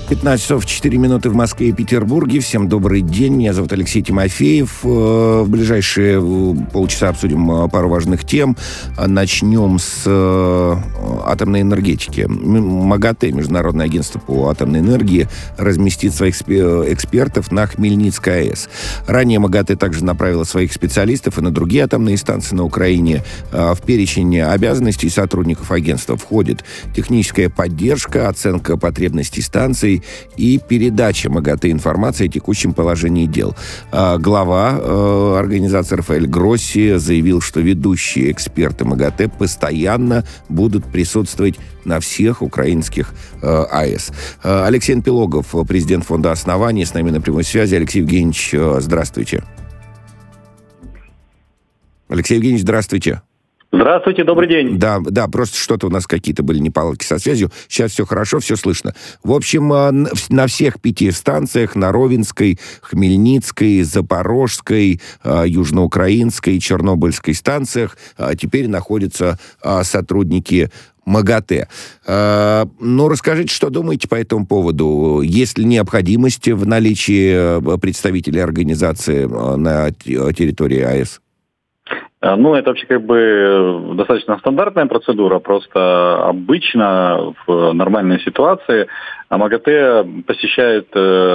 15 часов 4 минуты в Москве и Петербурге. Всем добрый день. Меня зовут Алексей Тимофеев. В ближайшие полчаса обсудим пару важных тем. Начнем с атомной энергетики. МАГАТЭ, Международное агентство по атомной энергии, разместит своих экспертов на Хмельницкой АЭС. Ранее МАГАТЭ также направило своих специалистов и на другие атомные станции на Украине. В перечень обязанностей сотрудников агентства входит техническая поддержка, оценка потребностей станций и передача МАГАТЭ информации о текущем положении дел. Глава организации Рафаэль Гросси заявил, что ведущие эксперты МАГАТЭ постоянно будут присутствовать на всех украинских АЭС. Алексей Анпилогов, президент фонда «Основание», с нами на прямой связи. Алексей Евгеньевич, здравствуйте. Алексей Евгеньевич, здравствуйте. Здравствуйте, добрый день. Да, просто что-то у нас какие-то были неполадки со связью. Сейчас все хорошо, все слышно. В общем, на всех 5 станциях, на Ровенской, Хмельницкой, Запорожской, Южноукраинской, Чернобыльской станциях теперь находятся сотрудники МАГАТЭ. Ну, расскажите, что думаете по этому поводу? Есть ли необходимость в наличии представителей организации на территории АЭС? Ну, это вообще достаточно стандартная процедура, просто обычно в нормальной ситуации МАГАТЭ посещает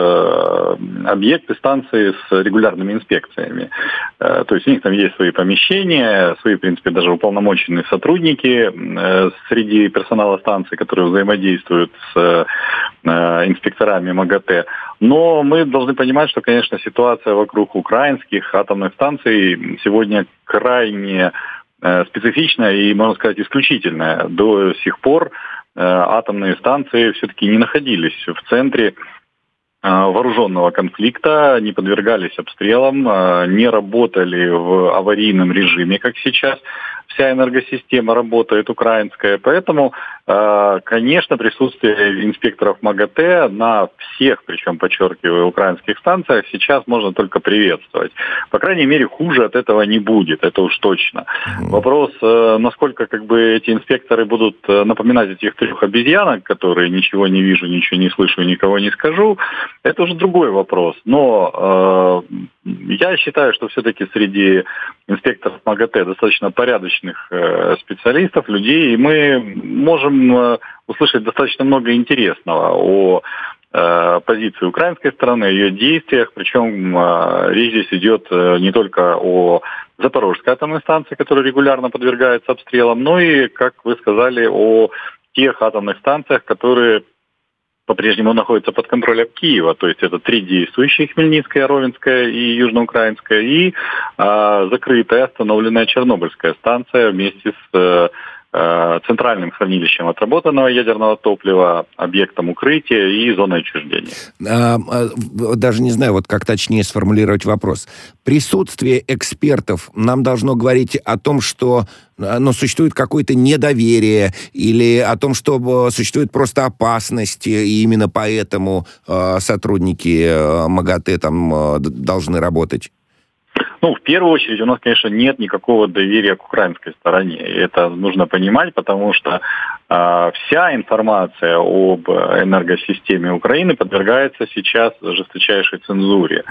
объекты станции с регулярными инспекциями. То есть у них там есть свои помещения, свои, в принципе, даже уполномоченные сотрудники среди персонала станции, которые взаимодействуют с инспекторами МАГАТЭ. Но мы должны понимать, что, конечно, ситуация вокруг украинских атомных станций сегодня крайне специфичная и, можно сказать, исключительная. До сих пор атомные станции все-таки не находились в центре вооруженного конфликта, не подвергались обстрелам, не работали в аварийном режиме, как сейчас вся энергосистема работает украинская. Поэтому, конечно, присутствие инспекторов МАГАТЭ на всех, причем, подчеркиваю, украинских станциях сейчас можно только приветствовать. По крайней мере, хуже от этого не будет, это уж точно. Вопрос, насколько эти инспекторы будут напоминать этих 3 обезьянок, которые ничего не вижу, ничего не слышу, никого не скажу, это уже другой вопрос. Но я считаю, что все-таки среди инспекторов МАГАТЭ достаточно порядочных специалистов, людей, и мы можем услышать достаточно много интересного о позиции украинской стороны, ее действиях, причем речь здесь идет не только о Запорожской атомной станции, которая регулярно подвергается обстрелам, но и, как вы сказали, о тех атомных станциях, которые по-прежнему находится под контролем Киева, то есть это 3 действующие: Хмельницкая, Ровенская и Южноукраинская, и закрытая, остановленная Чернобыльская станция вместе с центральным хранилищем отработанного ядерного топлива, объектом укрытия и зоной отчуждения. Даже не знаю, как точнее сформулировать вопрос. Присутствие экспертов нам должно говорить о том, что существует какое-то недоверие, или о том, что существует просто опасность, и именно поэтому сотрудники МАГАТЭ там должны работать? В первую очередь, у нас, конечно, нет никакого доверия к украинской стороне. И это нужно понимать, потому что вся информация об энергосистеме Украины подвергается сейчас жесточайшей цензуре.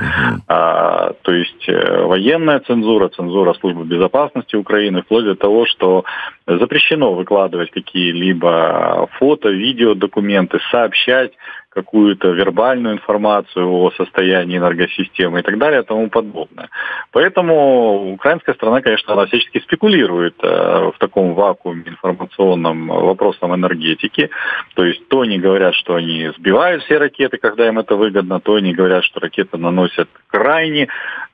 То есть военная цензура, цензура Службы безопасности Украины, вплоть до того, что запрещено выкладывать какие-либо фото, видео, документы, сообщать какую-то вербальную информацию о состоянии энергосистемы и так далее и тому подобное. Поэтому украинская сторона, конечно, она всячески спекулирует в таком вакууме информационном вопросом энергетики. То есть то они говорят, что они сбивают все ракеты, когда им это выгодно, то они говорят, что ракеты наносят крайне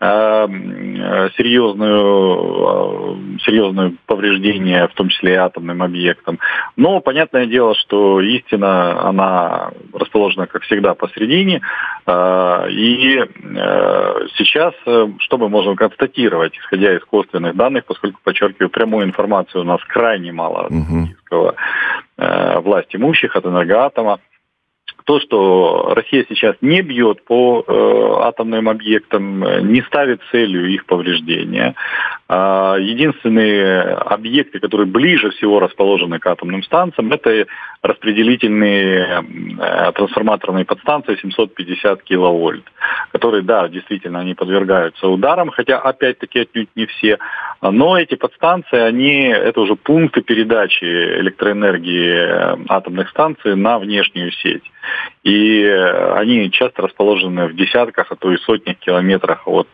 серьезные повреждения, в том числе и атомным объектам. Но понятное дело, что истина, она расположена, как всегда, посередине. И сейчас, что мы можем констатировать, исходя из косвенных данных, поскольку, подчеркиваю, прямой информации у нас крайне мало от российского власть имущих, от Энергоатома, то, что Россия сейчас не бьет по атомным объектам, не ставит целью их повреждения, Единственные объекты, которые ближе всего расположены к атомным станциям, это распределительные трансформаторные подстанции 750 киловольт, которые, да, действительно, они подвергаются ударам, хотя, опять-таки, отнюдь не все. Но эти подстанции, это уже пункты передачи электроэнергии атомных станций на внешнюю сеть. И они часто расположены в десятках, а то и сотнях километрах от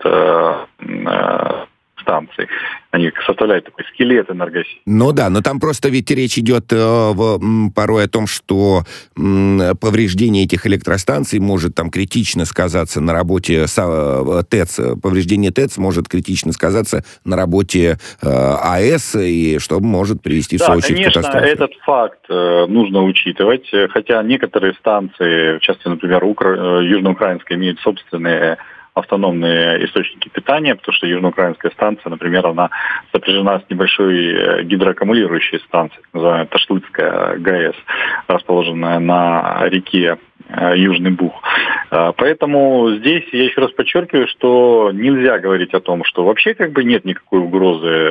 станций. Они составляют такой скелет энергосети. Ну да, но там просто ведь речь идет порой о том, что повреждение этих электростанций может там критично сказаться на работе ТЭЦ. Повреждение ТЭЦ может критично сказаться на работе АЭС, и что может привести в свою очередь к катастрофе. Конечно, этот факт нужно учитывать, хотя некоторые станции, в частности, например, Южноукраинская, имеют собственные автономные источники питания, потому что Южноукраинская станция, например, она сопряжена с небольшой гидроаккумулирующей станцией, называемая Ташлыцкая ГАЭС, расположенная на реке Южный Буг. Поэтому здесь я еще раз подчеркиваю, что нельзя говорить о том, что вообще нет никакой угрозы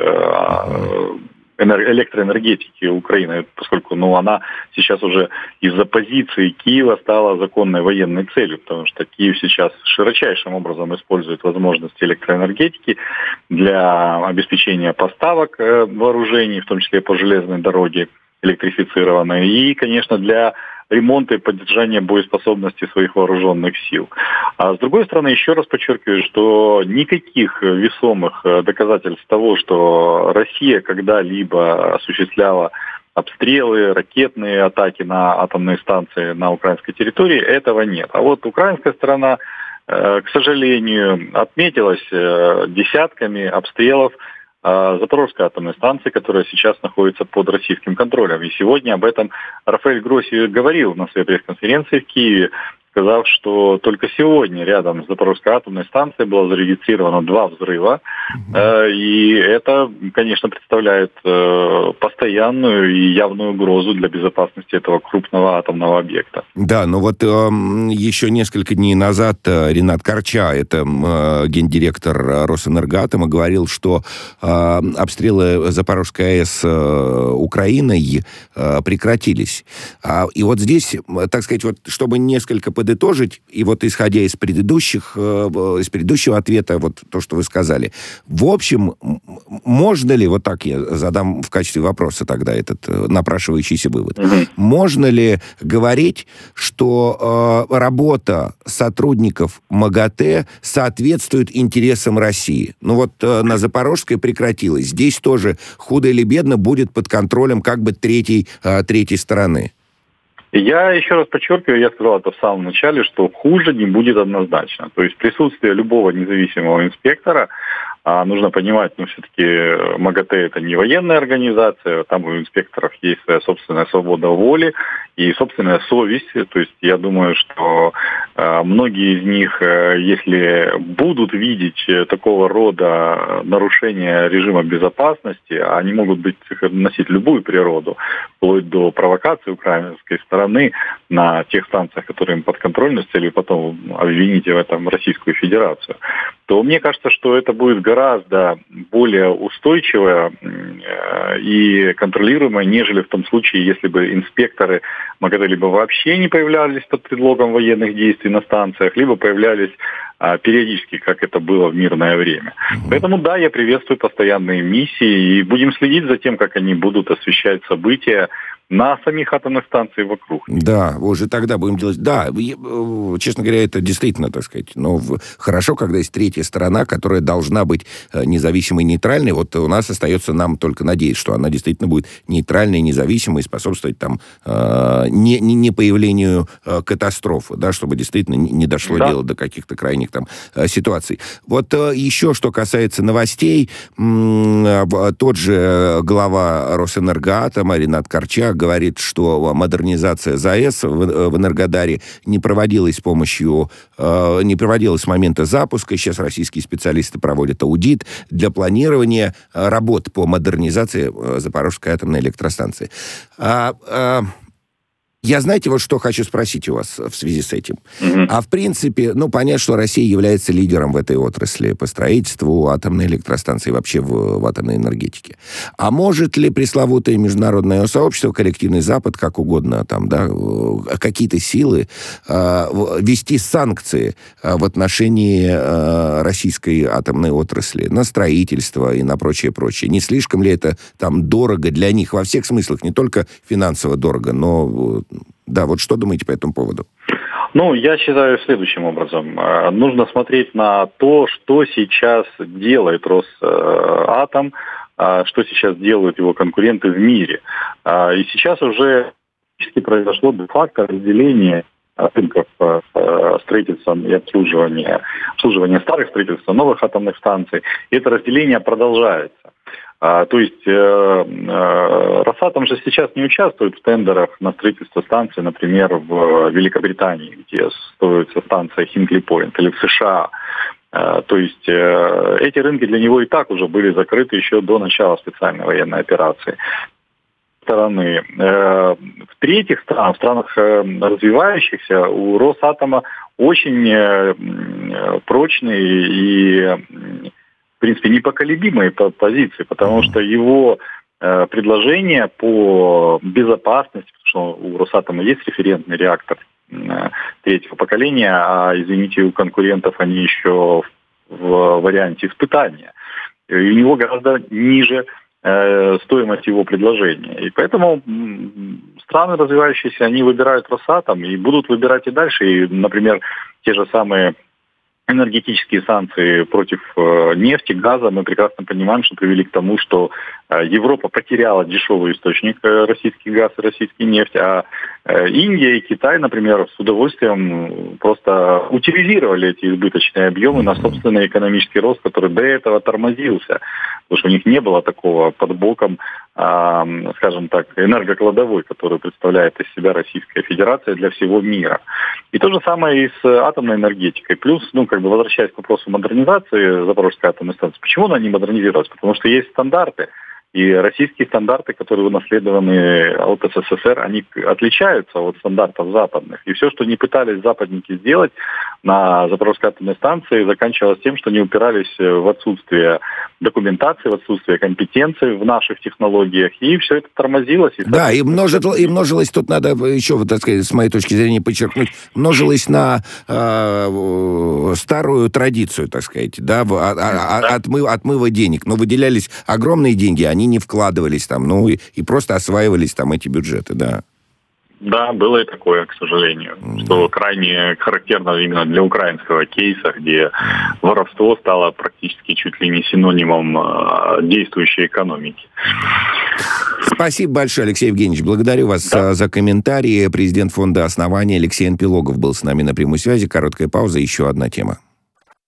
электроэнергетики Украины, поскольку она сейчас уже из-за позиции Киева стала законной военной целью, потому что Киев сейчас широчайшим образом использует возможности электроэнергетики для обеспечения поставок вооружений, в том числе по железной дороге электрифицированной, и, конечно, для ремонта и поддержания боеспособности своих вооруженных сил. А с другой стороны, еще раз подчеркиваю, что никаких весомых доказательств того, что Россия когда-либо осуществляла обстрелы, ракетные атаки на атомные станции на украинской территории, этого нет. А вот украинская сторона, к сожалению, отметилась десятками обстрелов Запорожской атомной станции, которая сейчас находится под российским контролем. И сегодня об этом Рафаэль Гросси говорил на своей пресс-конференции в Киеве, сказав, что только сегодня рядом с Запорожской атомной станцией было зарегистрировано 2 взрыва. И это, конечно, представляет постоянную и явную угрозу для безопасности этого крупного атомного объекта. Да, но вот еще несколько дней назад Ринат Карча, это гендиректор Росэнергоатома, говорил, что обстрелы Запорожской АЭС Украиной прекратились. И вот здесь, так сказать, вот, чтобы несколько подытожить, и вот исходя из предыдущего ответа, вот то, что вы сказали, в общем, можно ли, вот так я задам в качестве вопроса тогда этот напрашивающийся вывод, можно ли говорить, что работа сотрудников МАГАТЭ соответствует интересам России? Ну вот на Запорожской прекратилось, здесь тоже худо или бедно будет под контролем как бы третьей стороны. Я еще раз подчеркиваю, я сказал это в самом начале, что хуже не будет однозначно. То есть присутствие любого независимого инспектора, нужно понимать, все-таки МАГАТЭ это не военная организация, там у инспекторов есть своя собственная свобода воли и собственная совесть. То есть я думаю, что многие из них, если будут видеть такого рода нарушения режима безопасности, они могут носить любую природу, вплоть до провокации украинской стороны на тех станциях, которые им подконтрольны, с целью потом обвинить в этом Российскую Федерацию, то мне кажется, что это будет гораздо более устойчивое и контролируемое, нежели в том случае, если бы инспекторы МАГАТЭ либо вообще не появлялись под предлогом военных действий на станциях, либо появлялись периодически, как это было в мирное время. Поэтому да, я приветствую постоянные миссии и будем следить за тем, как они будут освещать события на самих атомных станциях вокруг. Да, уже тогда будем делать... Да, честно говоря, это действительно, так сказать, хорошо, когда есть третья сторона, которая должна быть независимой и нейтральной. Вот у нас остается нам только надеяться, что она действительно будет нейтральной, независимой и способствовать там не появлению катастрофы, да, чтобы действительно не дошло дело до каких-то крайних там ситуаций. Вот еще, что касается новостей, тот же глава Росэнергоатома Ринат Карча говорит, что модернизация ЗАЭС в Энергодаре не проводилась с момента запуска. Сейчас российские специалисты проводят аудит для планирования работ по модернизации Запорожской атомной электростанции. Я, знаете, вот что хочу спросить у вас в связи с этим. Мгм. А в принципе, понятно, что Россия является лидером в этой отрасли по строительству атомной электростанции, вообще в атомной энергетике. А может ли пресловутое международное сообщество, коллективный Запад, как угодно, там, да, какие-то силы, вести санкции в отношении российской атомной отрасли на строительство и на прочее-прочее? Не слишком ли это там дорого для них во всех смыслах, не только финансово дорого, но... Да, вот что думаете по этому поводу? Я считаю следующим образом. Нужно смотреть на то, что сейчас делает Росатом, что сейчас делают его конкуренты в мире. И сейчас уже произошло де-факто разделение рынков строительства и обслуживания старых строительств, новых атомных станций. И это разделение продолжается. То есть Росатом же сейчас не участвует в тендерах на строительство станций, например, в Великобритании, где строится станция Хинкли Пойнт, или в США. То есть эти рынки для него и так уже были закрыты еще до начала специальной военной операции. Стороны. В-третьих, в странах развивающихся у Росатома очень прочные и, в принципе, непоколебимые позиции, потому что его предложения по безопасности, потому что у Росатома есть референтный реактор третьего поколения, а, извините, у конкурентов они еще в варианте испытания. И у него гораздо ниже стоимость его предложения. И поэтому страны развивающиеся, они выбирают Росатом и будут выбирать и дальше. И, например, те же самые энергетические санкции против нефти, газа, мы прекрасно понимаем, что привели к тому, что Европа потеряла дешевый источник российский газ и российский нефть, а Индия и Китай, например, с удовольствием просто утилизировали эти избыточные объемы на собственный экономический рост, который до этого тормозился, потому что у них не было такого под боком, скажем так, энергокладовой, которую представляет из себя Российская Федерация для всего мира. И то же самое и с атомной энергетикой. Плюс, возвращаясь к вопросу модернизации Запорожской атомной станции, почему она не модернизировалась? Потому что есть стандарты. И российские стандарты, которые унаследованы от СССР, они отличаются от стандартов западных. И все, что не пытались западники сделать на Запорожской атомной станции, заканчивалось тем, что они упирались в отсутствие документации, в отсутствие компетенции в наших технологиях. И все это тормозилось. Да, и множилось, тут надо еще, так сказать, с моей точки зрения подчеркнуть, множилось на старую традицию, так сказать, да, отмыва денег. Но выделялись огромные деньги, они не вкладывались там, и просто осваивались там эти бюджеты, да. Да, было и такое, к сожалению, что крайне характерно именно для украинского кейса, где воровство стало практически чуть ли не синонимом действующей экономики. Спасибо большое, Алексей Евгеньевич. Благодарю вас за комментарии. Президент фонда «Основание» Алексей Анпилогов был с нами на прямой связи. Короткая пауза, еще одна тема.